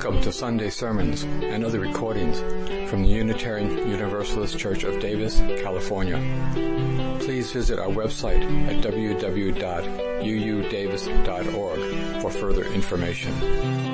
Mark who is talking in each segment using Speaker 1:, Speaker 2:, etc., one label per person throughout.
Speaker 1: Welcome to Sunday sermons and other recordings from the Unitarian Universalist Church of Davis, California. Please visit our website at www.uudavis.org for further information.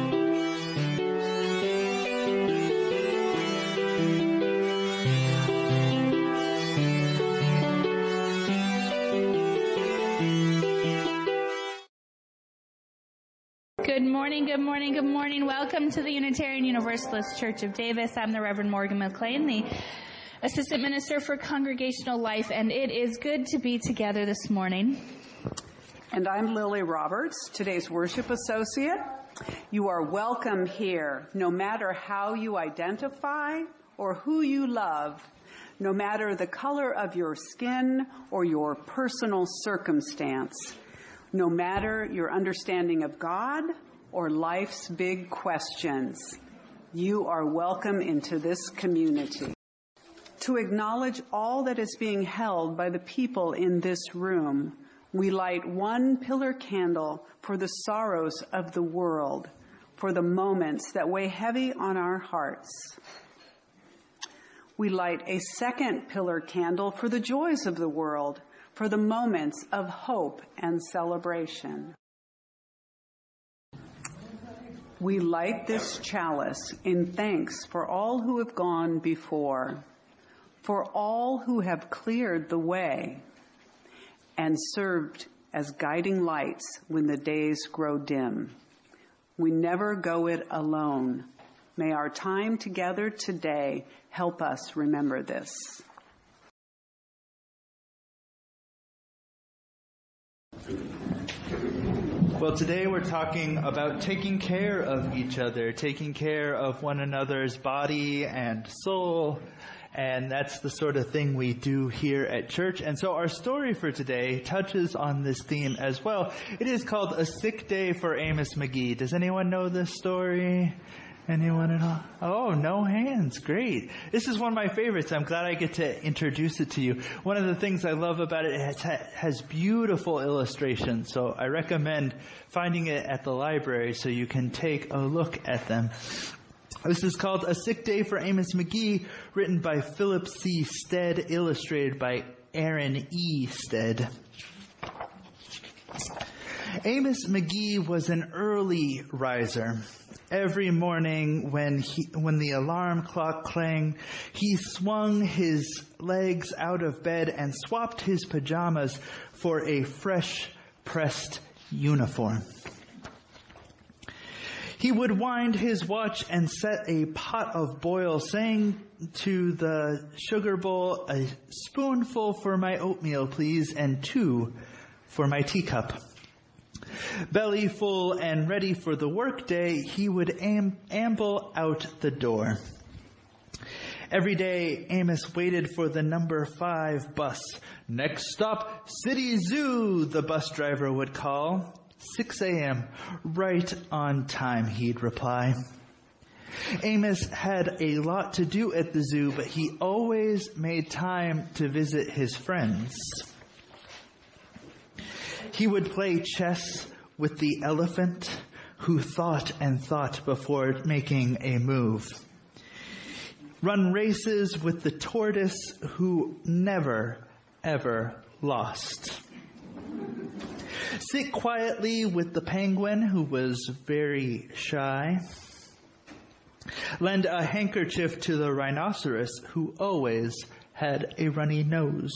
Speaker 2: Good morning. Welcome to the Unitarian Universalist Church of Davis. I'm the Reverend Morgan McLean, the Assistant Minister for Congregational Life, and it is good to be together this morning.
Speaker 3: And I'm Lily Roberts, today's worship associate. You are welcome here, no matter how you identify or who you love, no matter the color of your skin or your personal circumstance, no matter your understanding of God or life's big questions. You are welcome into this community. To acknowledge all that is being held by the people in this room, we light one pillar candle for the sorrows of the world, for the moments that weigh heavy on our hearts. We light a second pillar candle for the joys of the world, for the moments of hope and celebration. We light this chalice in thanks for all who have gone before, for all who have cleared the way and served as guiding lights when the days grow dim. We never go it alone. May our time together today help us remember this.
Speaker 4: Well, today we're talking about taking care of each other, taking care of one another's body and soul, and that's the sort of thing we do here at church. And so our story for today touches on this theme as well. It is called A Sick Day for Amos McGee. Does anyone know this story? Anyone at all? Oh, no hands. Great. This is one of my favorites. I'm glad I get to introduce it to you. One of the things I love about it has beautiful illustrations. So I recommend finding it at the library so you can take a look at them. This is called A Sick Day for Amos McGee, written by Philip C. Stead, illustrated by Aaron E. Stead. Amos McGee was an early riser. Every morning when the alarm clock clanged, he swung his legs out of bed and swapped his pajamas for a fresh pressed uniform. He would wind his watch and set a pot of boil, saying to the sugar bowl, "A spoonful for my oatmeal, please, and 2 for my teacup." Belly full and ready for the workday, he would amble out the door. Every day, Amos waited for the number 5 bus. "Next stop, City Zoo," the bus driver would call. 6 a.m., right on time, he'd reply. Amos had a lot to do at the zoo, but he always made time to visit his friends. He would play chess with the elephant, who thought and thought before making a move. Run races with the tortoise, who never, ever lost. Sit quietly with the penguin, who was very shy. Lend a handkerchief to the rhinoceros, who always had a runny nose.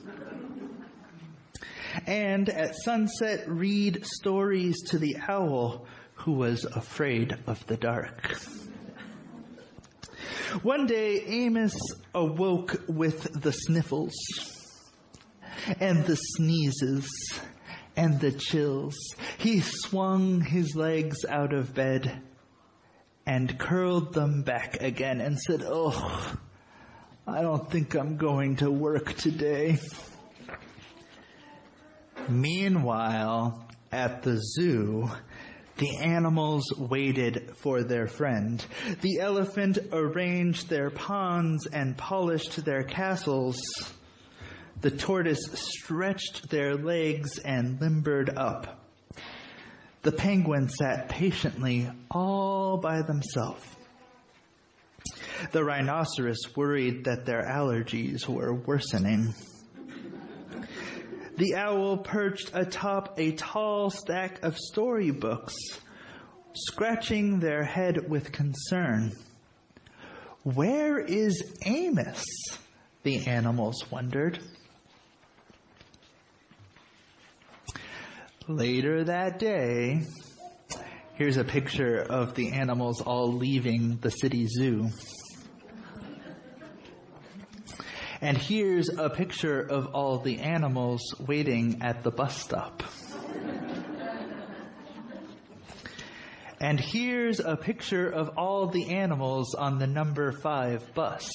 Speaker 4: And at sunset, read stories to the owl, who was afraid of the dark. One day, Amos awoke with the sniffles, and the sneezes, and the chills. He swung his legs out of bed and curled them back again and said, "Oh, I don't think I'm going to work today." Meanwhile, at the zoo, the animals waited for their friend. The elephant arranged their ponds and polished their castles. The tortoise stretched their legs and limbered up. The penguins sat patiently all by themselves. The rhinoceros worried that their allergies were worsening. The owl perched atop a tall stack of storybooks, scratching their head with concern. Where is Amos? The animals wondered. Later that day, here's a picture of the animals all leaving the city zoo. And here's a picture of all the animals waiting at the bus stop. And here's a picture of all the animals on the number 5 bus.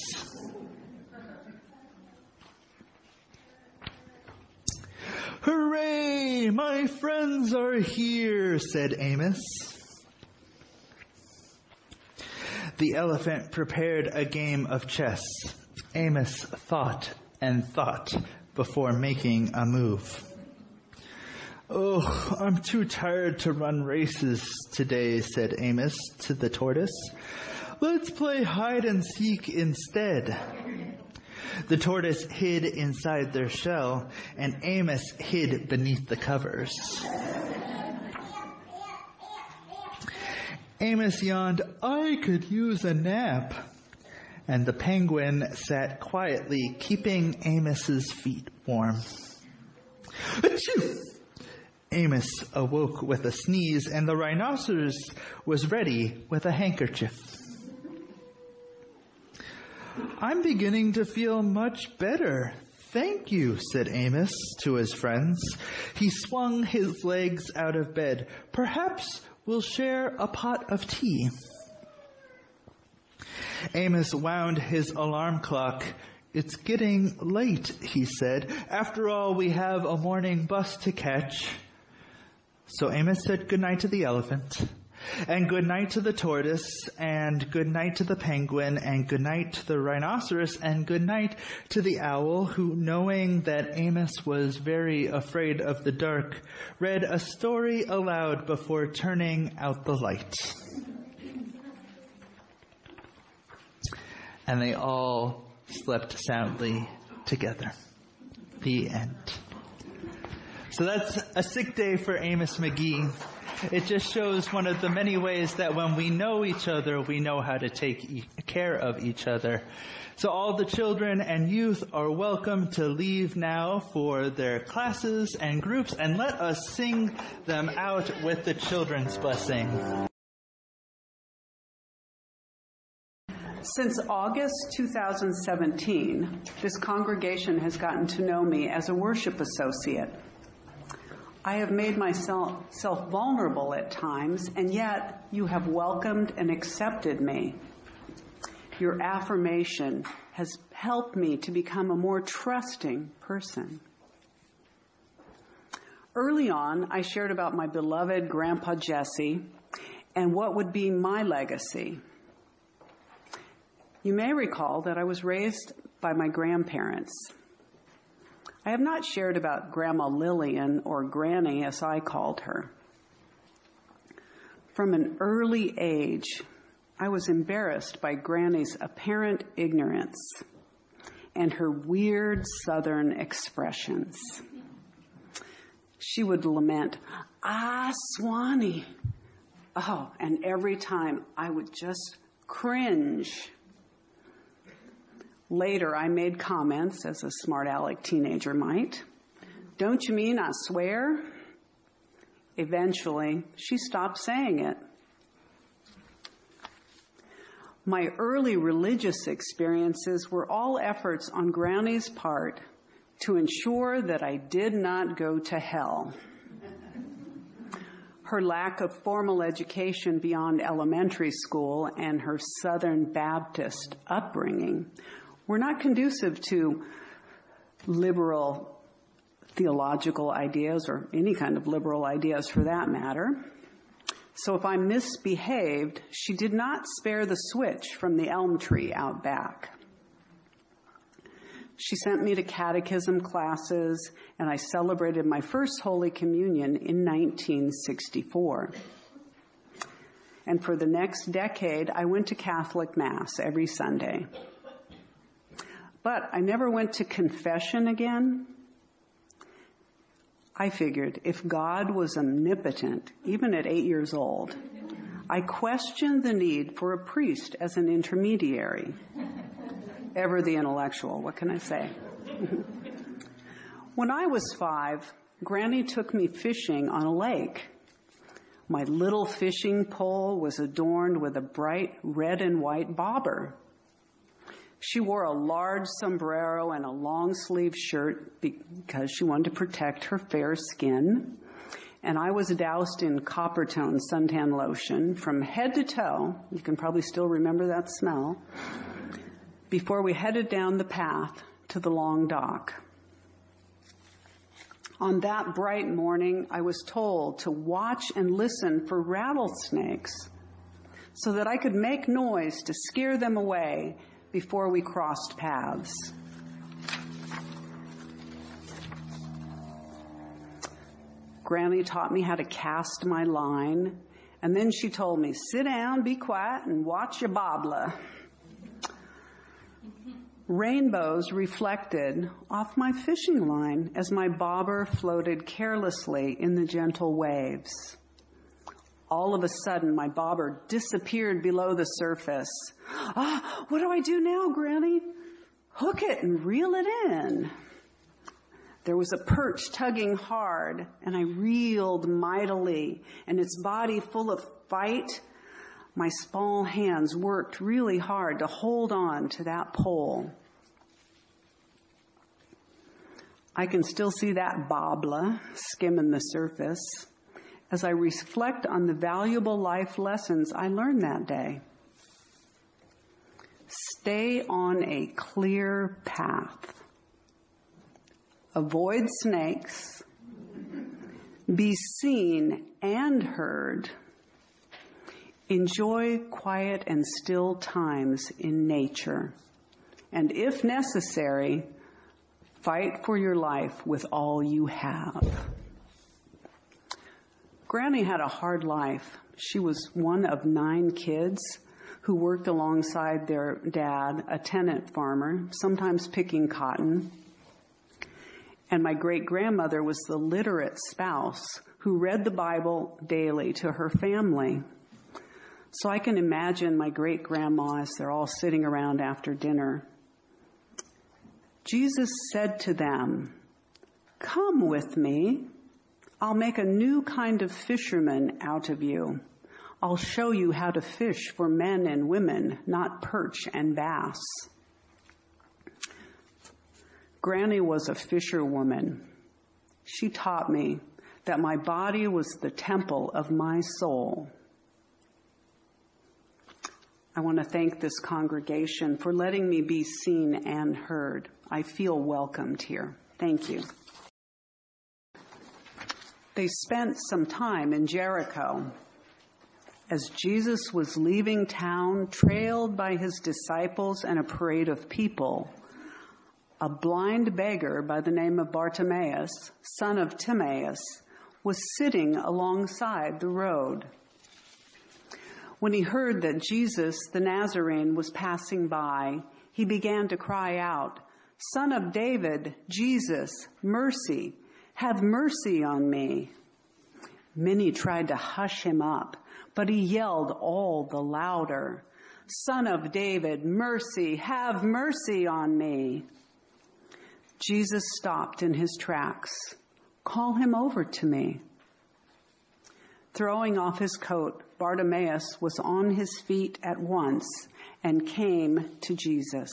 Speaker 4: Hooray! My friends are here, said Amos. The elephant prepared a game of chess. Amos thought and thought before making a move. Oh, I'm too tired to run races today, said Amos to the tortoise. Let's play hide and seek instead. The tortoise hid inside their shell, and Amos hid beneath the covers. Amos yawned, I could use a nap. And the penguin sat quietly, keeping Amos's feet warm. Achoo! Amos awoke with a sneeze, and the rhinoceros was ready with a handkerchief. I'm beginning to feel much better. Thank you, said Amos to his friends. He swung his legs out of bed. Perhaps we'll share a pot of tea. Amos wound his alarm clock. It's getting late, he said. After all, we have a morning bus to catch. So Amos said goodnight to the elephant, and goodnight to the tortoise, and goodnight to the penguin, and goodnight to the rhinoceros, and goodnight to the owl, who, knowing that Amos was very afraid of the dark, read a story aloud before turning out the light. And they all slept soundly together. The end. So that's a sick day for Amos McGee. It just shows one of the many ways that when we know each other, we know how to take care of each other. So all the children and youth are welcome to leave now for their classes and groups, and let us sing them out with the children's blessing.
Speaker 3: Since August 2017, this congregation has gotten to know me as a worship associate. I have made myself vulnerable at times, and yet you have welcomed and accepted me. Your affirmation has helped me to become a more trusting person. Early on, I shared about my beloved Grandpa Jesse and what would be my legacy. You may recall that I was raised by my grandparents. I have not shared about Grandma Lillian, or Granny as I called her. From an early age, I was embarrassed by Granny's apparent ignorance and her weird Southern expressions. She would lament, "Ah, Swanee." Oh, and every time I would just cringe. Later, I made comments, as a smart aleck teenager might. "Don't you mean I swear?" Eventually, she stopped saying it. My early religious experiences were all efforts on Granny's part to ensure that I did not go to hell. Her lack of formal education beyond elementary school and her Southern Baptist upbringing were not conducive to liberal theological ideas, or any kind of liberal ideas for that matter. So if I misbehaved, she did not spare the switch from the elm tree out back. She sent me to catechism classes, and I celebrated my first Holy Communion in 1964. And for the next decade, I went to Catholic Mass every Sunday. But I never went to confession again. I figured if God was omnipotent, even at 8 years old, I questioned the need for a priest as an intermediary. Ever the intellectual, what can I say? When I was 5, Granny took me fishing on a lake. My little fishing pole was adorned with a bright red and white bobber. She wore a large sombrero and a long-sleeved shirt because she wanted to protect her fair skin. And I was doused in Coppertone suntan lotion from head to toe. You can probably still remember that smell. Before we headed down the path to the long dock. On that bright morning, I was told to watch and listen for rattlesnakes so that I could make noise to scare them away before we crossed paths. Granny taught me how to cast my line, and then she told me, sit down, be quiet, and watch your bobbler. Rainbows reflected off my fishing line as my bobber floated carelessly in the gentle waves. All of a sudden, my bobber disappeared below the surface. What do I do now, Granny? Hook it and reel it in. There was a perch tugging hard, and I reeled mightily, and its body full of fight. My small hands worked really hard to hold on to that pole. I can still see that bobbler skimming the surface as I reflect on the valuable life lessons I learned that day. Stay on a clear path. Avoid snakes. Be seen and heard. Enjoy quiet and still times in nature. And if necessary, fight for your life with all you have. Granny had a hard life. She was one of 9 kids who worked alongside their dad, a tenant farmer, sometimes picking cotton. And my great-grandmother was the literate spouse who read the Bible daily to her family. So I can imagine my great-grandma as they're all sitting around after dinner. Jesus said to them, "Come with me. I'll make a new kind of fisherman out of you. I'll show you how to fish for men and women, not perch and bass." Granny was a fisherwoman. She taught me that my body was the temple of my soul. I want to thank this congregation for letting me be seen and heard. I feel welcomed here. Thank you. They spent some time in Jericho. As Jesus was leaving town, trailed by his disciples and a parade of people, a blind beggar by the name of Bartimaeus, son of Timaeus, was sitting alongside the road. When he heard that Jesus, the Nazarene, was passing by, he began to cry out, "Son of David, Jesus, mercy, have mercy on me." Many tried to hush him up, but he yelled all the louder, "Son of David, mercy, have mercy on me." Jesus stopped in his tracks. "Call him over to me." Throwing off his coat, Bartimaeus was on his feet at once and came to Jesus.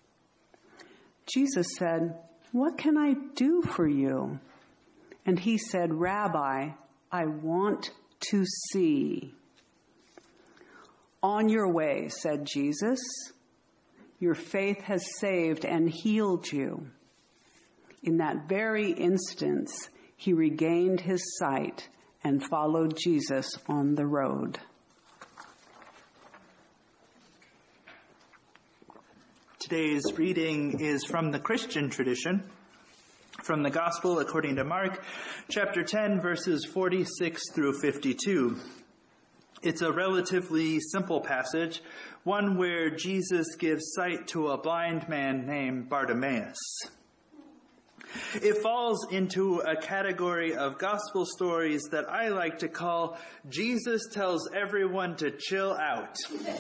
Speaker 3: Jesus said, "What can I do for you?" And he said, "Rabbi, I want to see." "On your way," said Jesus. "Your faith has saved and healed you." In that very instant, he regained his sight and followed Jesus on the road.
Speaker 4: Today's reading is from the Christian tradition, from the Gospel according to Mark, chapter 10, verses 46 through 52. It's a relatively simple passage, one where Jesus gives sight to a blind man named Bartimaeus. It falls into a category of gospel stories that I like to call Jesus tells everyone to chill out.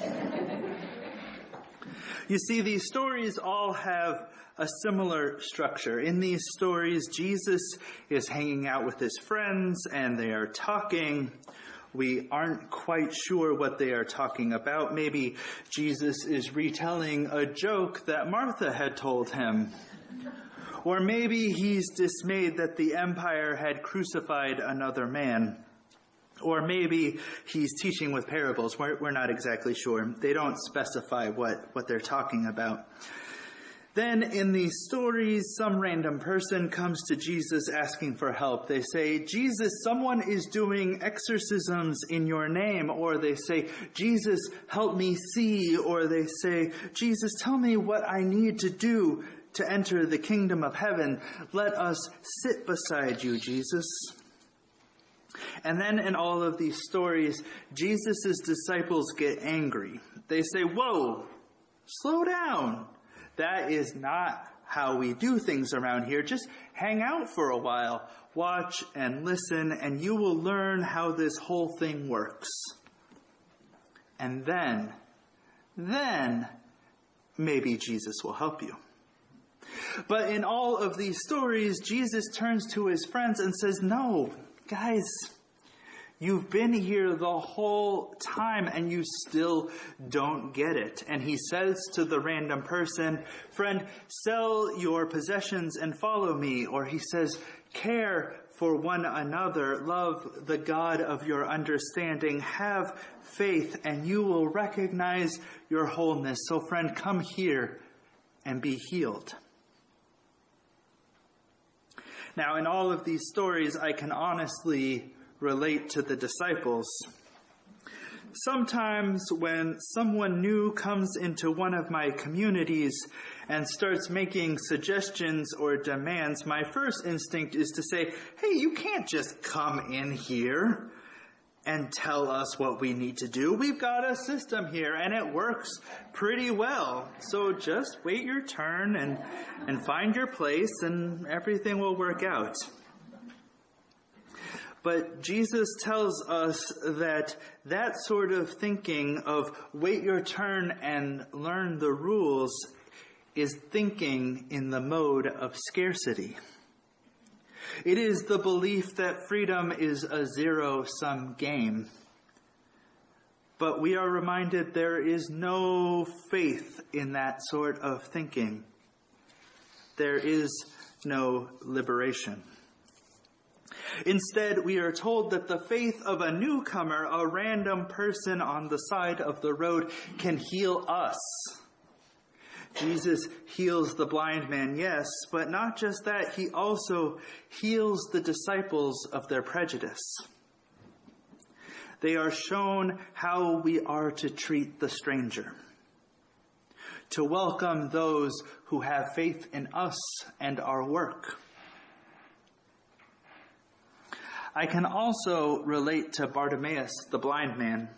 Speaker 4: You see, these stories all have a similar structure. In these stories, Jesus is hanging out with his friends and they are talking. We aren't quite sure what they are talking about. Maybe Jesus is retelling a joke that Martha had told him. Or maybe he's dismayed that the empire had crucified another man. Or maybe he's teaching with parables. We're not exactly sure. They don't specify what they're talking about. Then in these stories, some random person comes to Jesus asking for help. They say, Jesus, someone is doing exorcisms in your name. Or they say, Jesus, help me see. Or they say, Jesus, tell me what I need to do to enter the kingdom of heaven. Let us sit beside you, Jesus. And then in all of these stories, Jesus' disciples get angry. They say, whoa, slow down. That is not how we do things around here. Just hang out for a while, watch and listen, and you will learn how this whole thing works. And then maybe Jesus will help you. But in all of these stories, Jesus turns to his friends and says, no, guys, you've been here the whole time and you still don't get it. And he says to the random person, friend, sell your possessions and follow me. Or he says, care for one another, love the God of your understanding, have faith, and you will recognize your wholeness. So friend, come here and be healed. Now, in all of these stories, I can honestly relate to the disciples. Sometimes when someone new comes into one of my communities and starts making suggestions or demands, my first instinct is to say, hey, you can't just come in here and tell us what we need to do. We've got a system here and it works pretty well. So just wait your turn and find your place and everything will work out. But Jesus tells us that sort of thinking of wait your turn and learn the rules is thinking in the mode of scarcity. It is the belief that freedom is a zero-sum game. But we are reminded there is no faith in that sort of thinking. There is no liberation. Instead, we are told that the faith of a newcomer, a random person on the side of the road, can heal us. Jesus heals the blind man, yes, but not just that, he also heals the disciples of their prejudice. They are shown how we are to treat the stranger, to welcome those who have faith in us and our work. I can also relate to Bartimaeus, the blind man.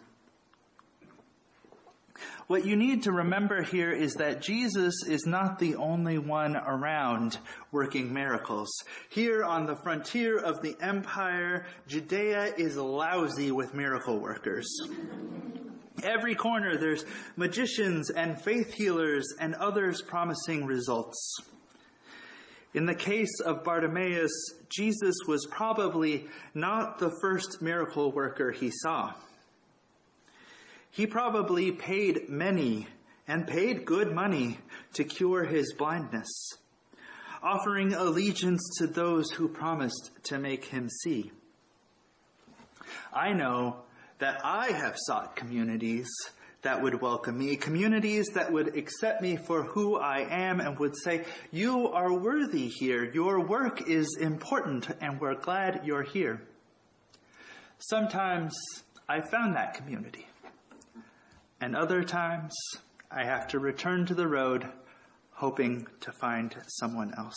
Speaker 4: What you need to remember here is that Jesus is not the only one around working miracles. Here on the frontier of the empire, Judea is lousy with miracle workers. Every corner there's magicians and faith healers and others promising results. In the case of Bartimaeus, Jesus was probably not the first miracle worker he saw. He probably paid many and paid good money to cure his blindness, offering allegiance to those who promised to make him see. I know that I have sought communities that would welcome me, communities that would accept me for who I am and would say, you are worthy here, your work is important, and we're glad you're here. Sometimes I found that community. And other times, I have to return to the road hoping to find someone else.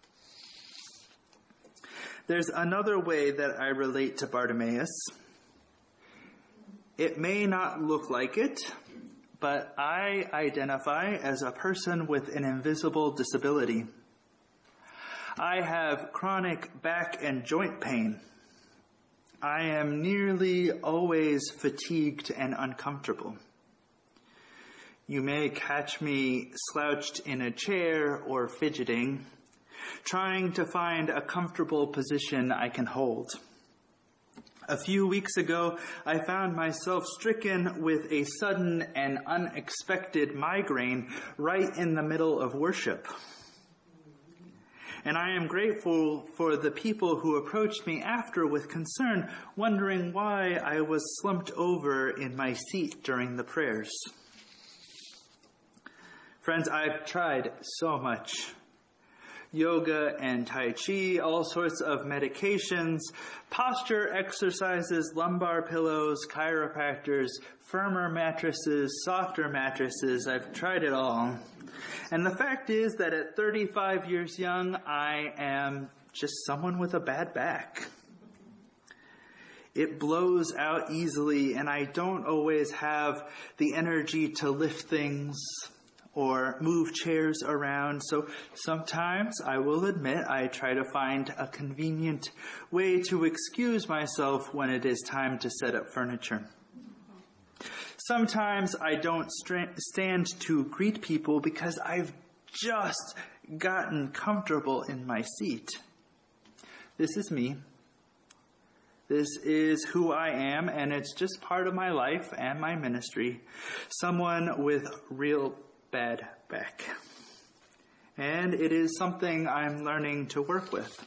Speaker 4: There's another way that I relate to Bartimaeus. It may not look like it, but I identify as a person with an invisible disability. I have chronic back and joint pain. I am nearly always fatigued and uncomfortable. You may catch me slouched in a chair or fidgeting, trying to find a comfortable position I can hold. A few weeks ago, I found myself stricken with a sudden and unexpected migraine right in the middle of worship. And I am grateful for the people who approached me after with concern, wondering why I was slumped over in my seat during the prayers. Friends, I've tried so much. Yoga and Tai Chi, all sorts of medications, posture exercises, lumbar pillows, chiropractors, firmer mattresses, softer mattresses. I've tried it all. And the fact is that at 35 years young, I am just someone with a bad back. It blows out easily, and I don't always have the energy to lift things or move chairs around. So sometimes, I will admit, I try to find a convenient way to excuse myself when it is time to set up furniture. Sometimes I don't stand to greet people because I've just gotten comfortable in my seat. This is me. This is who I am, and it's just part of my life and my ministry. Someone with real bad back. And it is something I'm learning to work with.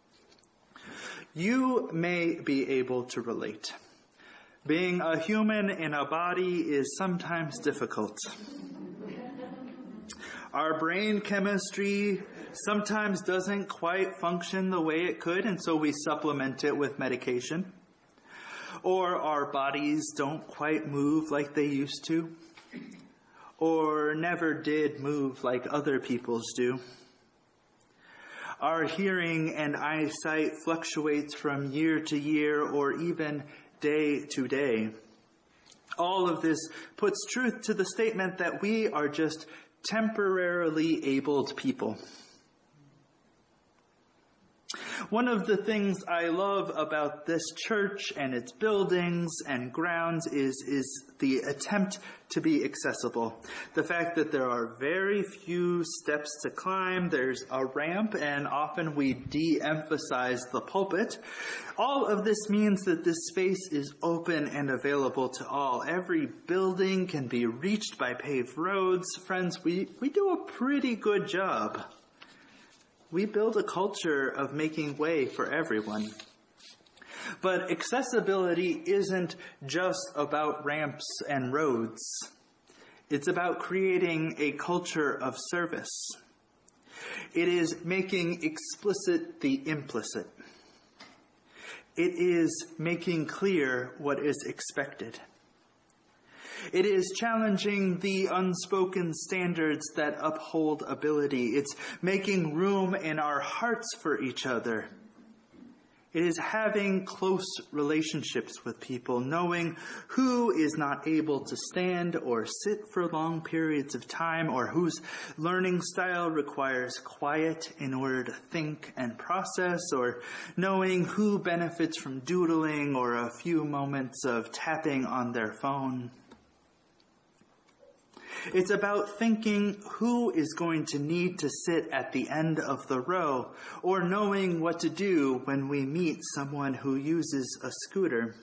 Speaker 4: You may be able to relate. Being a human in a body is sometimes difficult. Our brain chemistry sometimes doesn't quite function the way it could, and so we supplement it with medication. Or our bodies don't quite move like they used to, or never did move like other people's do. Our hearing and eyesight fluctuates from year to year or even day to day. All of this puts truth to the statement that we are just temporarily abled people. One of the things I love about this church and its buildings and grounds is the attempt to be accessible. The fact that there are very few steps to climb, there's a ramp, and often we de-emphasize the pulpit. All of this means that this space is open and available to all. Every building can be reached by paved roads. Friends, we do a pretty good job. We build a culture of making way for everyone. But accessibility isn't just about ramps and roads. It's about creating a culture of service. It is making explicit the implicit. It is making clear what is expected. It is challenging the unspoken standards that uphold ability. It's making room in our hearts for each other. It is having close relationships with people, knowing who is not able to stand or sit for long periods of time, or whose learning style requires quiet in order to think and process, or knowing who benefits from doodling or a few moments of tapping on their phone. It's about thinking who is going to need to sit at the end of the row, or knowing what to do when we meet someone who uses a scooter.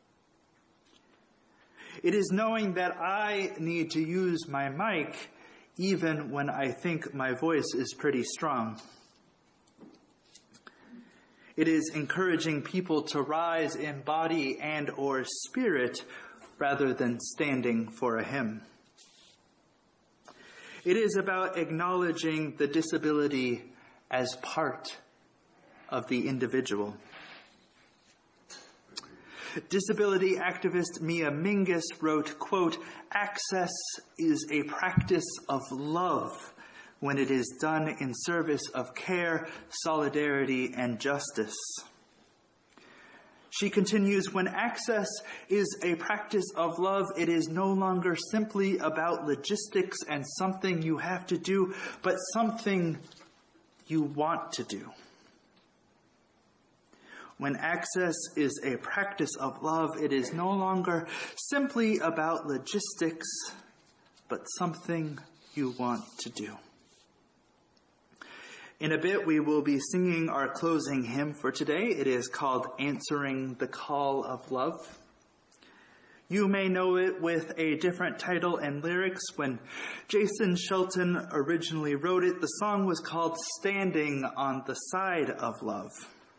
Speaker 4: It is knowing that I need to use my mic even when I think my voice is pretty strong. It is encouraging people to rise in body and or spirit rather than standing for a hymn. It is about acknowledging the disability as part of the individual. Disability activist Mia Mingus wrote, quote, "Access is a practice of love when it is done in service of care, solidarity, and justice. She continues, when access is a practice of love, it is no longer simply about logistics and something you have to do, but something you want to do. When access is a practice of love, it is no longer simply about logistics, but something you want to do. In a bit, we will be singing our closing hymn for today. It is called Answering the Call of Love. You may know it with a different title and lyrics. When Jason Shelton originally wrote it, the song was called Standing on the Side of Love.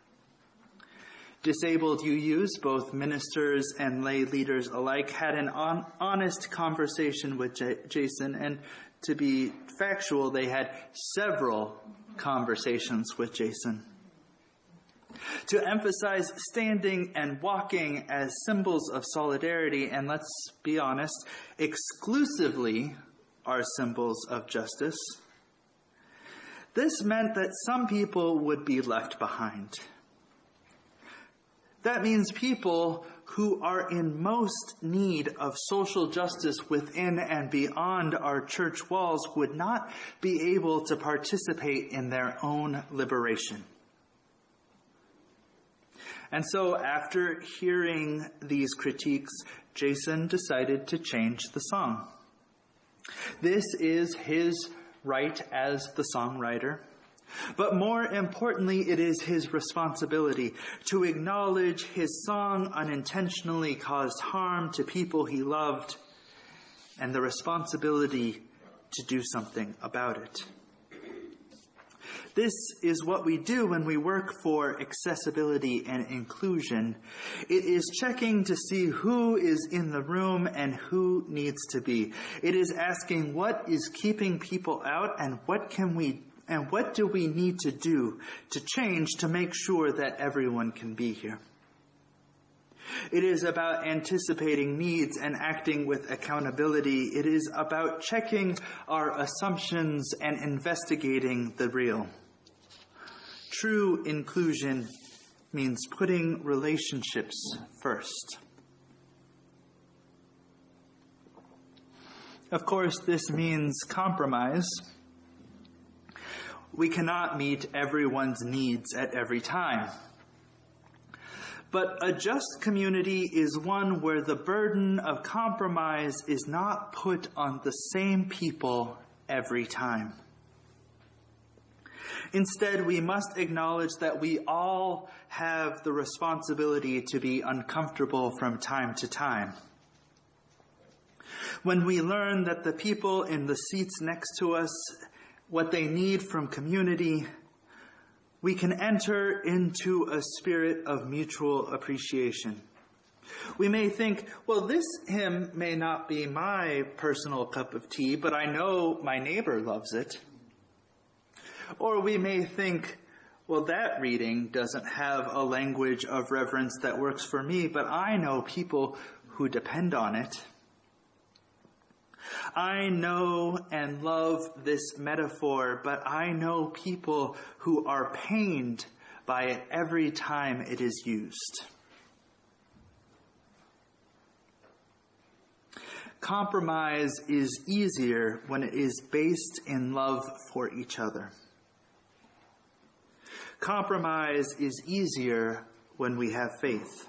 Speaker 4: Disabled UUs, both ministers and lay leaders alike, had an honest conversation with Jason, and to be factual, they had several conversations with Jason. To emphasize standing and walking as symbols of solidarity, and let's be honest, exclusively are symbols of justice, this meant that some people would be left behind. That means people who are in most need of social justice within and beyond our church walls would not be able to participate in their own liberation. And so after hearing these critiques, Jason decided to change the song. This is his right as the songwriter. But more importantly, it is his responsibility to acknowledge his song unintentionally caused harm to people he loved, and the responsibility to do something about it. This is what we do when we work for accessibility and inclusion. It is checking to see who is in the room and who needs to be. It is asking what is keeping people out and what do we need to do to change to make sure that everyone can be here. It is about anticipating needs and acting with accountability. It is about checking our assumptions and investigating the real. True inclusion means putting relationships first. Of course, this means compromise. We cannot meet everyone's needs at every time. But a just community is one where the burden of compromise is not put on the same people every time. Instead, we must acknowledge that we all have the responsibility to be uncomfortable from time to time. When we learn that the people in the seats next to us, what they need from community, we can enter into a spirit of mutual appreciation. We may think, well, this hymn may not be my personal cup of tea, but I know my neighbor loves it. Or we may think, well, that reading doesn't have a language of reverence that works for me, but I know people who depend on it. I know and love this metaphor, but I know people who are pained by it every time it is used. Compromise is easier when it is based in love for each other. Compromise is easier when we have faith.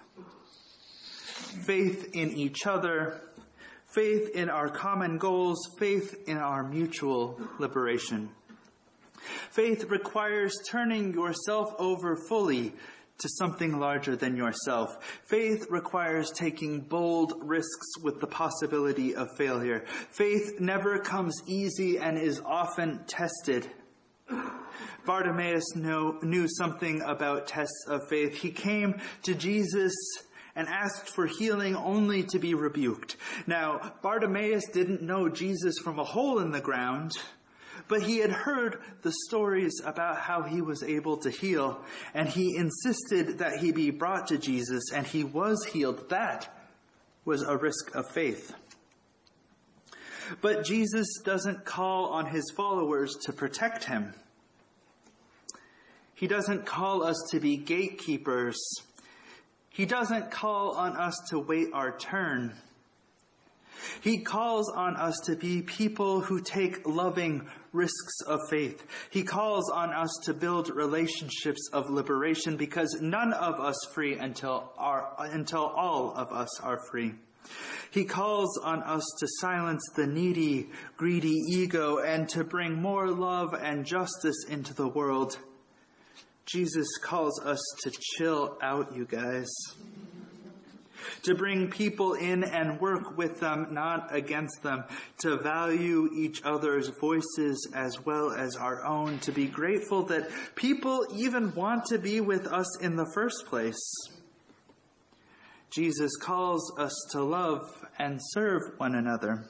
Speaker 4: Faith in each other, faith in our common goals, faith in our mutual liberation. Faith requires turning yourself over fully to something larger than yourself. Faith requires taking bold risks with the possibility of failure. Faith never comes easy and is often tested. Bartimaeus knew something about tests of faith. He came to Jesus and asked for healing only to be rebuked. Now, Bartimaeus didn't know Jesus from a hole in the ground, but he had heard the stories about how he was able to heal, and he insisted that he be brought to Jesus, and he was healed. That was a risk of faith. But Jesus doesn't call on his followers to protect him. He doesn't call us to be gatekeepers. He doesn't call on us to wait our turn. He calls on us to be people who take loving risks of faith. He calls on us to build relationships of liberation, because none of us free until all of us are free. He calls on us to silence the needy, greedy ego and to bring more love and justice into the world. Jesus calls us to chill out, you guys. To bring people in and work with them, not against them. To value each other's voices as well as our own. To be grateful that people even want to be with us in the first place. Jesus calls us to love and serve one another.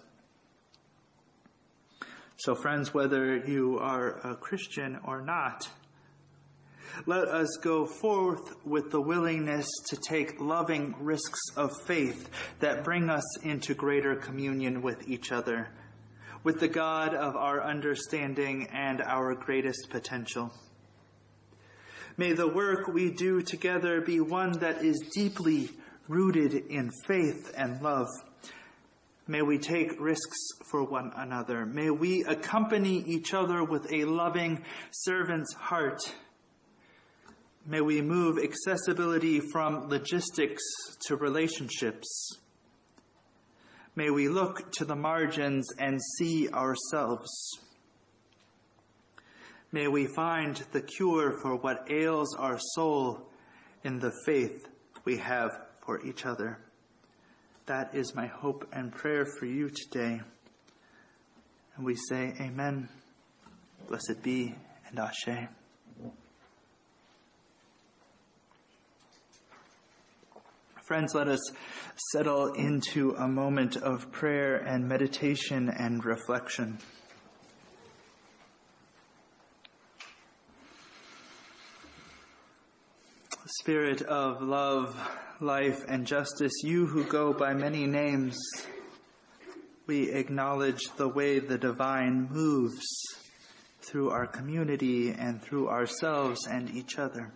Speaker 4: So friends, whether you are a Christian or not, let us go forth with the willingness to take loving risks of faith that bring us into greater communion with each other, with the God of our understanding and our greatest potential. May the work we do together be one that is deeply rooted in faith and love. May we take risks for one another. May we accompany each other with a loving servant's heart. May we move accessibility from logistics to relationships. May we look to the margins and see ourselves. May we find the cure for what ails our soul in the faith we have for each other. That is my hope and prayer for you today. And we say amen. Blessed be and Ashe. Friends, let us settle into a moment of prayer and meditation and reflection. Spirit of love, life, and justice, you who go by many names, we acknowledge the way the divine moves through our community and through ourselves and each other.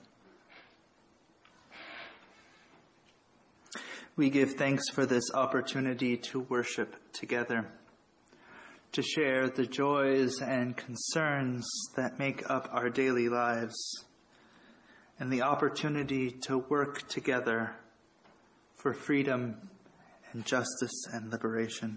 Speaker 4: We give thanks for this opportunity to worship together, to share the joys and concerns that make up our daily lives, and the opportunity to work together for freedom and justice and liberation.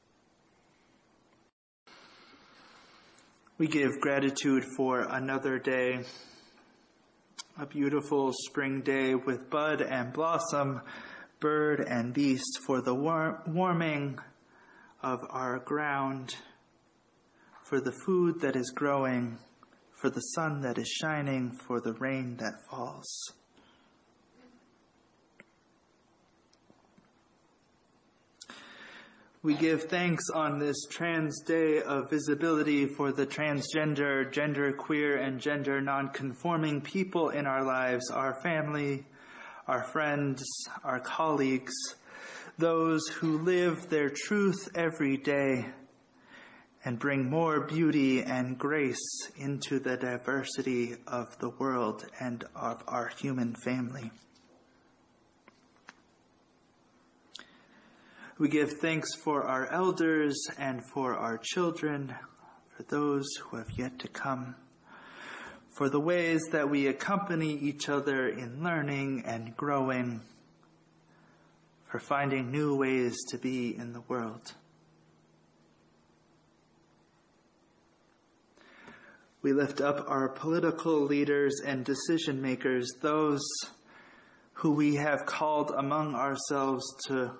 Speaker 4: We give gratitude for another day, a beautiful spring day with bud and blossom, bird and beast, for the warming of our ground, for the food that is growing, for the sun that is shining, for the rain that falls. We give thanks on this Trans Day of Visibility for the transgender, genderqueer, and gender nonconforming people in our lives, our family, our friends, our colleagues, those who live their truth every day and bring more beauty and grace into the diversity of the world and of our human family. We give thanks for our elders and for our children, for those who have yet to come, for the ways that we accompany each other in learning and growing, for finding new ways to be in the world. We lift up our political leaders and decision makers, those who we have called among ourselves to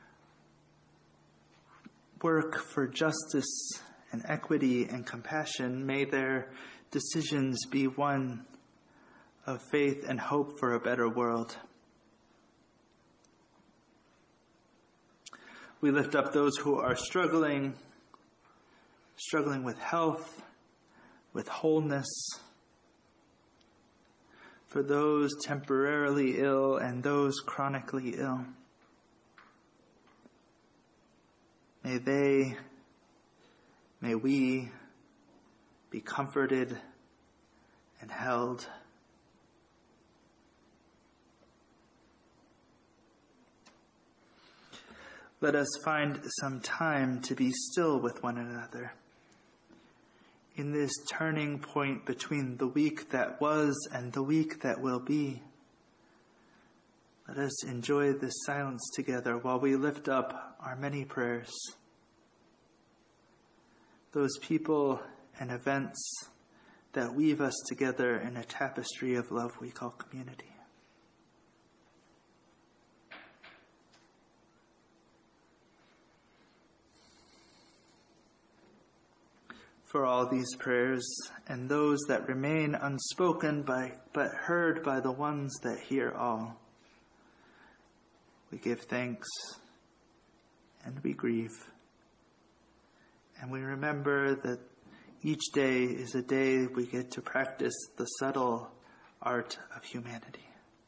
Speaker 4: work for justice and equity and compassion. May their decisions be one of faith and hope for a better world. We lift up those who are struggling with health, with wholeness, for those temporarily ill and those chronically ill. May they May we be comforted and held. Let us find some time to be still with one another. In this turning point between the week that was and the week that will be, let us enjoy this silence together while we lift up our many prayers. Those people and events that weave us together in a tapestry of love we call community. For all these prayers and those that remain unspoken but heard by the ones that hear all, we give thanks and we grieve. And we remember that each day is a day we get to practice the subtle art of humanity.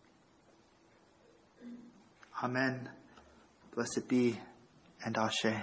Speaker 4: Amen. Blessed be, and Ashe.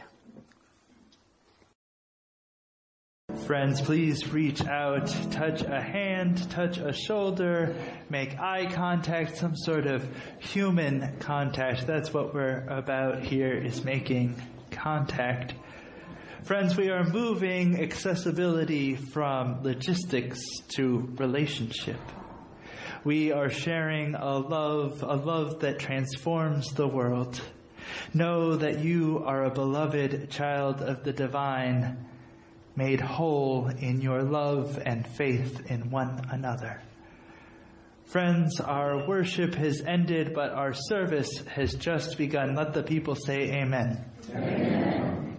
Speaker 4: Friends, please reach out, touch a hand, touch a shoulder, make eye contact, some sort of human contact. That's what we're about here, is making contact. Friends, we are moving accessibility from logistics to relationship. We are sharing a love that transforms the world. Know that you are a beloved child of the divine, made whole in your love and faith in one another. Friends, our worship has ended, but our service has just begun. Let the people say amen. Amen.